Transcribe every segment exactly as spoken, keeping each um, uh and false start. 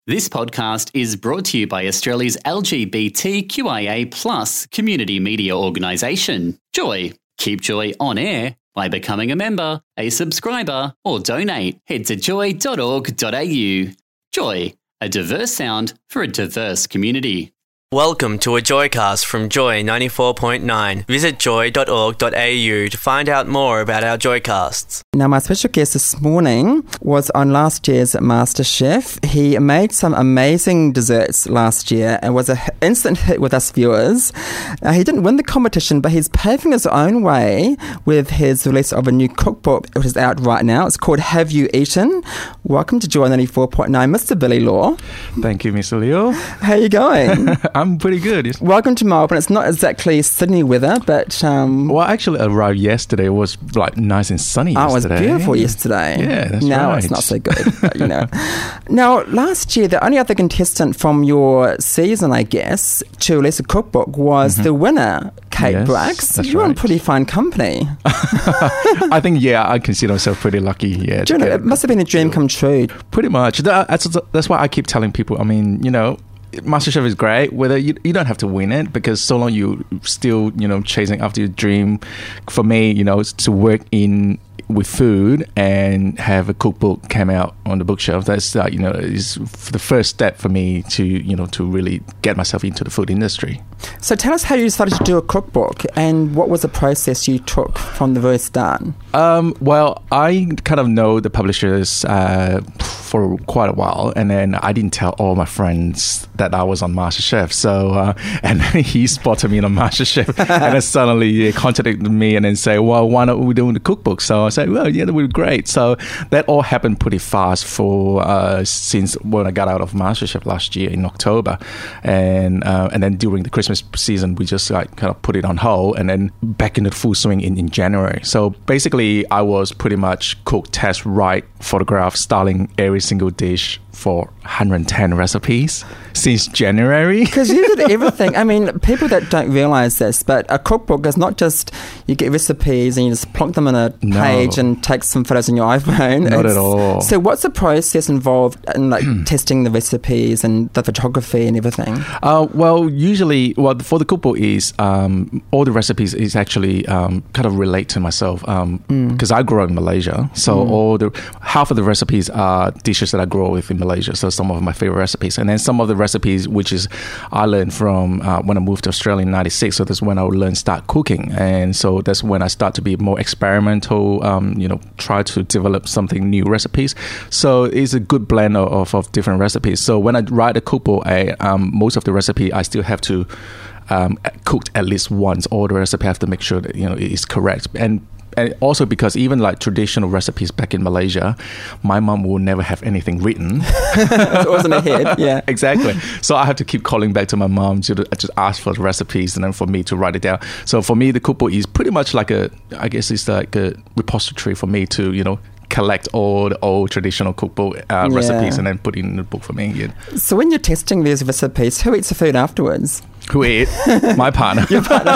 This podcast is brought to you by Australia's L G B T Q I A plus community media organisation, Joy. Keep Joy on air by becoming a member, a subscriber, or donate. Head to joy dot org dot a u. Joy, a diverse sound for a diverse community. Welcome to a Joycast from Joy ninety-four point nine. Visit joy dot org dot a u to find out more about our Joycasts. Now, my special guest this morning was on last year's MasterChef. He made some amazing desserts last year and was an instant hit with us viewers. Uh, he didn't win the competition, but he's paving his own way with his release of a new cookbook, which is out right now. It's called Have You Eaten? Welcome to Joy ninety-four point nine, Mister Billy Law. Thank you, Mister Leo. How are you going? I'm pretty good. Welcome to Melbourne. It's not exactly Sydney weather, but... Um, well, I actually arrived yesterday. It was like nice and sunny oh, yesterday. it was beautiful yesterday. Yeah, that's now right. It's not so good, but, you know. Now, last year, the only other contestant from your season, I guess, to release a cookbook was mm-hmm. the winner, Kate yes, Brax. That's You're right. in pretty fine company. I think, yeah, I consider myself pretty lucky. Yeah, Do you know, it must have been a dream come true. Pretty much. That's, that's why I keep telling people, I mean, you know, MasterChef is great. Whether you you don't have to win it, because so long you still, you know, chasing after your dream. For me, you know, to work in with food and have a cookbook come out on the bookshelf, that's uh, you know, is the first step for me to, you know, to really get myself into the food industry. So tell us how you decided to do a cookbook and what was the process you took from the very start? Um, well, I kind of know the publishers uh, for quite a while, and then I didn't tell all my friends that I was on MasterChef. So, uh, and then he spotted me on MasterChef, and then suddenly he contacted me and then say, "Well, why not we doing the cookbook?" So I said, "Well, yeah, that would be great." So that all happened pretty fast for uh, since when I got out of MasterChef last year in October, and uh, and then during the Christmas season, we just like kind of put it on hold, and then back into full swing in, in January. So basically, I was pretty much cook, test, write, photograph, styling every single dish for one hundred ten recipes since January. Because you did everything. I mean, people that don't realise this, but a cookbook is not just you get recipes and you just plonk them in a page no. and take some photos on your iPhone. Not it's, at all. So what's the process involved in like testing the recipes and the photography and everything? Uh, well, usually, well, for the cookbook is um, all the recipes is actually um, kind of relate to myself because um, mm. I grew up in Malaysia. So mm. all the half of the recipes are dishes that I grew up with in Malaysia. So some of my favorite recipes, and then some of the recipes which is I learned from uh, when I moved to Australia in ninety-six. So that's when I learned start cooking, and so that's when I start to be more experimental. Um, you know, try to develop something new recipes. So it's a good blend of, of, of different recipes. So when I write a cookbook, I um, most of the recipe I still have to um, cook at least once. All the recipe I have to make sure that you know it is correct. And And also because even like traditional recipes back in Malaysia, my mom will never have anything written. It wasn't ahead, yeah. Exactly. So I have to keep calling back to my mom to just ask for the recipes and then for me to write it down. So for me, the cookbook is pretty much like a, I guess it's like a repository for me to, you know, collect all the old traditional cookbook uh, yeah. recipes and then put it in the book for me. Yeah. So when you're testing these recipes, who eats the food afterwards? Who ate? My partner. Your partner.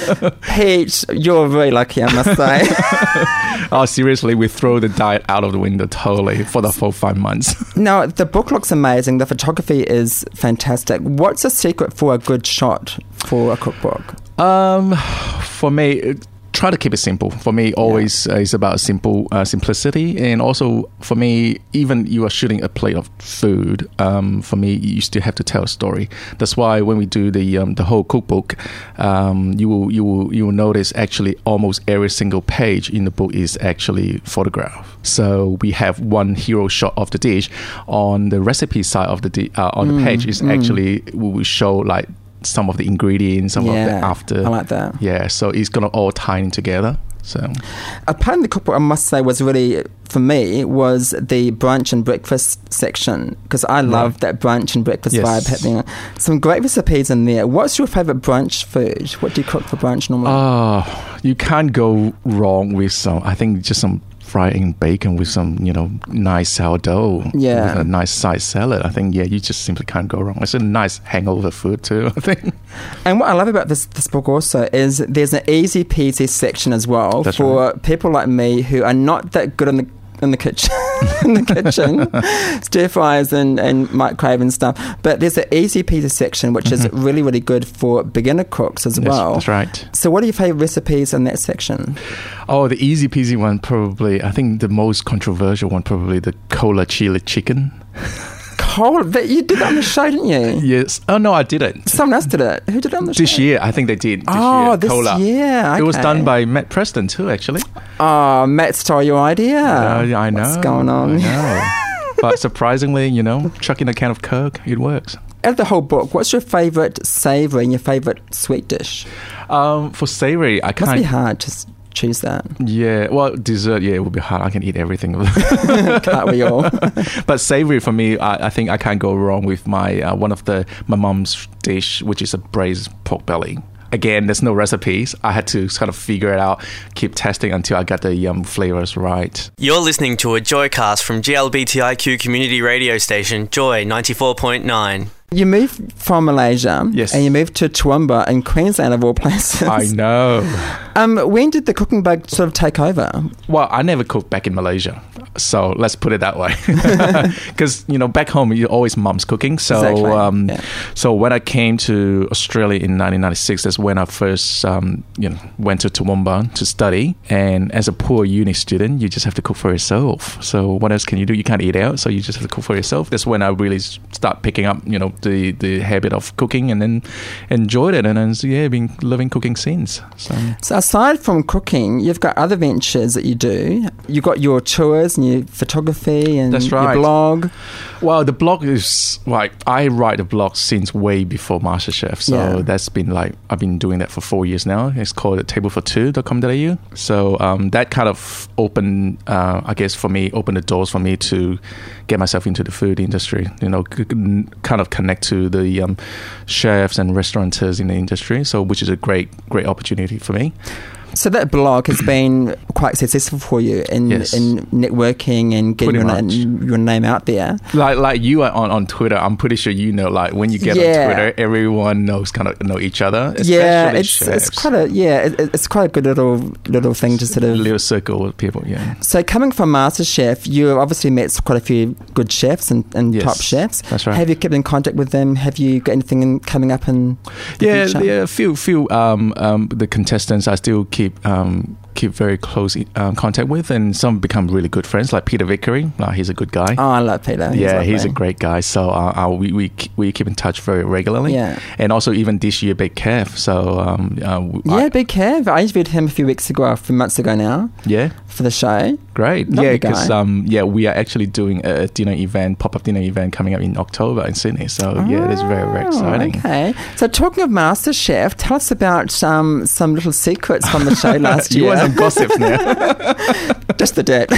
Peach, you're very lucky, I must say. Oh, seriously, we throw the diet out of the window totally for the full five months. Now, the book looks amazing. The photography is fantastic. What's the secret for a good shot for a cookbook? Um, for me, try to keep it simple. For me, always yeah. uh, it's about simple uh, simplicity, and also for me, even you are shooting a plate of food. Um, for me, you still have to tell a story. That's why when we do the um, the whole cookbook, um, you will you will you will notice actually almost every single page in the book is actually photographed. So we have one hero shot of the dish on the recipe side of the di- uh, on mm, the page is mm. actually we will show like some of the ingredients, some yeah, of the after. I like that. Yeah, so it's gonna all tie in together. So, a part of the cookbook, I must say, was really for me was the brunch and breakfast section, because I love right. that brunch and breakfast yes. vibe happening. Some great recipes in there. What's your favourite brunch food? What do you cook for brunch normally? Oh, you can't go wrong with some. I think just some frying bacon with some, you know, nice sourdough. Yeah. With a nice side salad. I think, yeah, you just simply can't go wrong. It's a nice hangover food too, I think. And what I love about this this book also is there's an easy peasy section as well. That's for right. people like me who are not that good in the in the kitchen, in the kitchen, stir fries and, and microwave and stuff. But there's an easy peasy section, which mm-hmm. is really, really good for beginner cooks as yes, well. That's right. So what are your favourite recipes in that section? Oh, the easy peasy one, probably, I think the most controversial one, probably the cola chili chicken. Cola? You did that on the show, didn't you? Yes. Oh, no, I didn't. Someone else did it. Who did it on the show? This year, I think they did. This oh, year, this cola. year. Okay. It was done by Matt Preston too, actually. Oh, Matt stole your idea. Uh, I know. What's going on? I know. But surprisingly, you know, chucking a can of Coke, it works. Out of the whole book, what's your favourite savoury and your favourite sweet dish? Um, for savoury, I can't... Must be hard to choose that. Yeah, well, dessert, yeah, it would be hard. I can eat everything. Can't we all? But savoury for me, I, I think I can't go wrong with my uh, one of the my mum's dish, which is a braised pork belly. Again, there's no recipes. I had to kind of figure it out, keep testing until I got the um, flavours right. You're listening to a Joycast from G L B T I Q community radio station, Joy ninety-four point nine. You moved from Malaysia, yes, and you moved to Toowoomba in Queensland, of all places. I know. Um, when did the cooking bug sort of take over? Well, I never cooked back in Malaysia, so let's put it that way. Because you know, back home, you're always mum's cooking. So, exactly. um, yeah. so when I came to Australia in nineteen ninety-six, that's when I first, um, you know, went to Toowoomba to study. And as a poor uni student, you just have to cook for yourself. So what else can you do? You can't eat out, so you just have to cook for yourself. That's when I really start picking up, you know, the the habit of cooking, and then enjoyed it, and then yeah, been living cooking since. So. so aside from cooking, you've got other ventures that you do. You've got your tours and your photography and That's right. your blog. Well, the blog is like I write a blog since way before MasterChef, so yeah. that's been like I've been doing that for four years now. It's called table for two dot com dot a u. So um, that kind of opened, uh, I guess, for me, opened the doors for me to get myself into the food industry. You know, c- kind of connect to the um, chefs and restaurateurs in the industry. So, which is a great, great opportunity for me. So that blog has been quite successful for you in, yes. in networking and getting your, na- your name out there. Like like you are on, on Twitter, I'm pretty sure you know. Like when you get yeah. on Twitter, everyone knows kind of know each other. Yeah, it's chefs. it's quite a yeah, it, it's quite a good little little thing to sort of a little circle of people. Yeah. So coming from MasterChef, you obviously met quite a few good chefs and, and yes, top chefs. That's right. Have you kept in contact with them? Have you got anything in, coming up in the yeah, future? yeah, a few few um, um, the contestants I still keep. Um, keep very close um, contact with, and some become really good friends, like Peter Vickery. Uh, he's a good guy. Oh, I love Peter. He's yeah, lovely. He's a great guy. So uh, uh, we, we we keep in touch very regularly. Yeah. And also even this year, Big Kev. So um, uh, yeah, I, Big Kev. I interviewed him a few weeks ago, a few months ago now. Yeah. For the show. Great. Lovely yeah, because guy. um, yeah, we are actually doing a dinner event, pop-up dinner event coming up in October in Sydney. So oh, yeah, it's very, very exciting. Okay. So talking of MasterChef, tell us about um, some little secrets from the show last you year. want some gossip now? Just the dirt.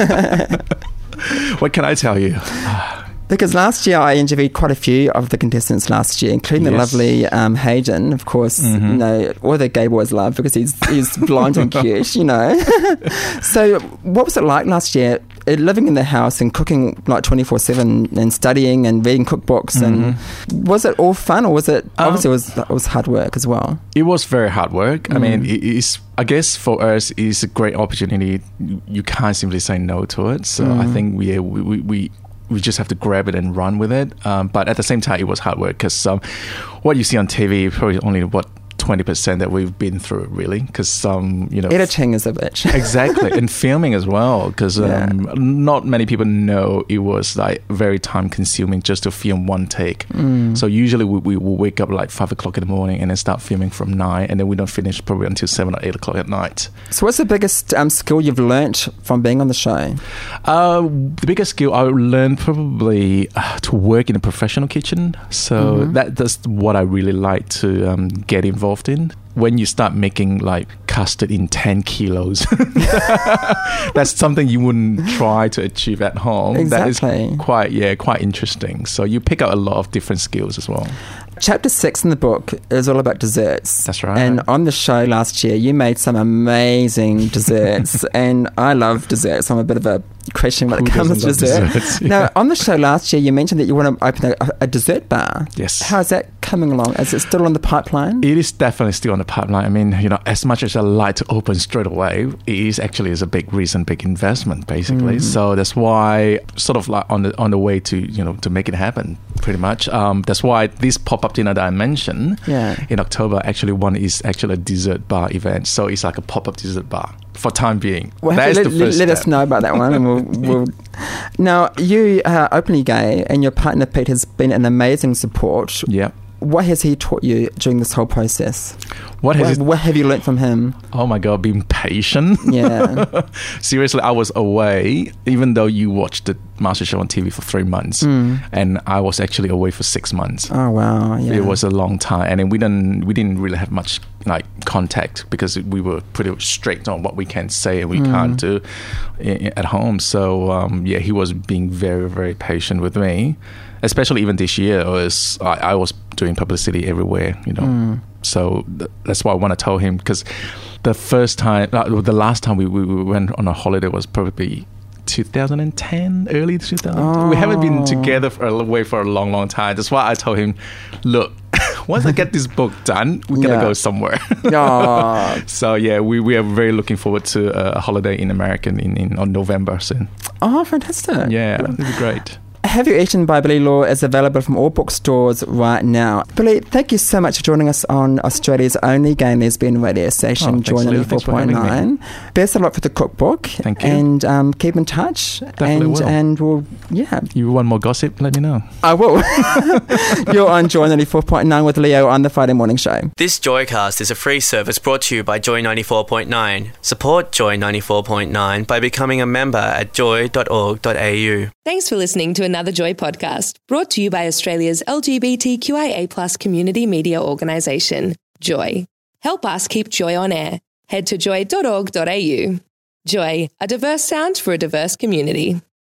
What can I tell you? Because last year I interviewed quite a few of the contestants last year, including the yes. lovely um, Hayden, of course. Mm-hmm. You know, all the gay boys love because he's he's blonde and cute, you know. So what was it like last year, uh, living in the house and cooking like twenty-four seven and studying and reading cookbooks? Mm-hmm. And was it all fun, or was it, um, obviously it was, it was hard work as well? It was very hard work. Mm. I mean, it is... I guess for us, it's a great opportunity. You can't simply say no to it. So mm. I think we, we we we just have to grab it and run with it. Um, but at the same time, it was hard work because um, what you see on T V probably only what twenty percent that we've been through, really. Because um, you know, editing is a bitch. Exactly, and filming as well. Because um, yeah. not many people know it was like very time consuming just to film one take. Mm. So usually we, we will wake up like five o'clock in the morning and then start filming from nine, and then we don't finish probably until seven or eight o'clock at night. So what's the biggest um, skill you've learnt from being on the show? Uh, the biggest skill I learned probably uh, to work in a professional kitchen. So mm-hmm. that that's what I really like to um, get involved in. When you start making like custard in ten kilos, that's something you wouldn't try to achieve at home. Exactly. That is quite, yeah, quite interesting. So you pick up a lot of different skills as well. Chapter six in the book is all about desserts. That's right. And on the show last year, you made some amazing desserts. And I love desserts. I'm a bit of a Christian when Who it comes to doesn't love dessert. desserts? Now, Yeah. on the show last year, you mentioned that you want to open a, a dessert bar. Yes. How has that coming along? Is it still on the pipeline? It is definitely still on the pipeline. I mean, you know, as much as I like to open straight away, it is actually is a big reason, big investment, basically. Mm. So that's why, sort of like on the on the way to you know to make it happen, pretty much. Um, that's why this pop-up dinner that I mentioned yeah. in October, actually one is actually a dessert bar event. So it's like a pop-up dessert bar for time being. Well, that is let, the first let, let step. us know about that one, and we'll, we'll. Now, you are openly gay, and your partner Pete has been an amazing support. Yeah. What has he taught you during this whole process? What has what, it, what have you learnt from him? Oh my God, being patient. Yeah. Seriously, I was away, even though you watched the MasterChef on T V for three months, mm. and I was actually away for six months. Oh wow! Yeah. It was a long time, and then we didn't we didn't really have much like contact because we were pretty strict on what we can say and we mm. can't do I- at home. So um, yeah, he was being very very patient with me. Especially even this year, was I, I was doing publicity everywhere, you know. Mm. So th- that's why I want to tell him, because the first time, uh, the last time we, we, we went on a holiday was probably two thousand ten, early two thousand. Oh. We haven't been together for a way for a long, long time. That's why I told him, look, once I get this book done, we're gonna yeah. go somewhere. Oh. So yeah, we, we are very looking forward to a holiday in America in, in on November soon. Oh, fantastic! Yeah, it'll be great. Have You Eaten by Billy Law is available from all bookstores right now. Billy, thank you so much for joining us on Australia's only gay and lesbian radio station, oh, Joy ninety-four point nine. Best of luck for the cookbook. Thank you. And um, keep in touch. Definitely and, will. And we'll, yeah. You want more gossip? Let me know. I will. You're on Joy ninety-four point nine with Leo on the Friday Morning Show. This Joycast is a free service brought to you by Joy ninety-four point nine. Support Joy ninety-four point nine by becoming a member at joy dot org dot a u. Thanks for listening to another Joy podcast, brought to you by Australia's L G B T Q I A plus community media organisation, Joy. Help us keep Joy on air. Head to joy dot org dot a u. Joy, a diverse sound for a diverse community.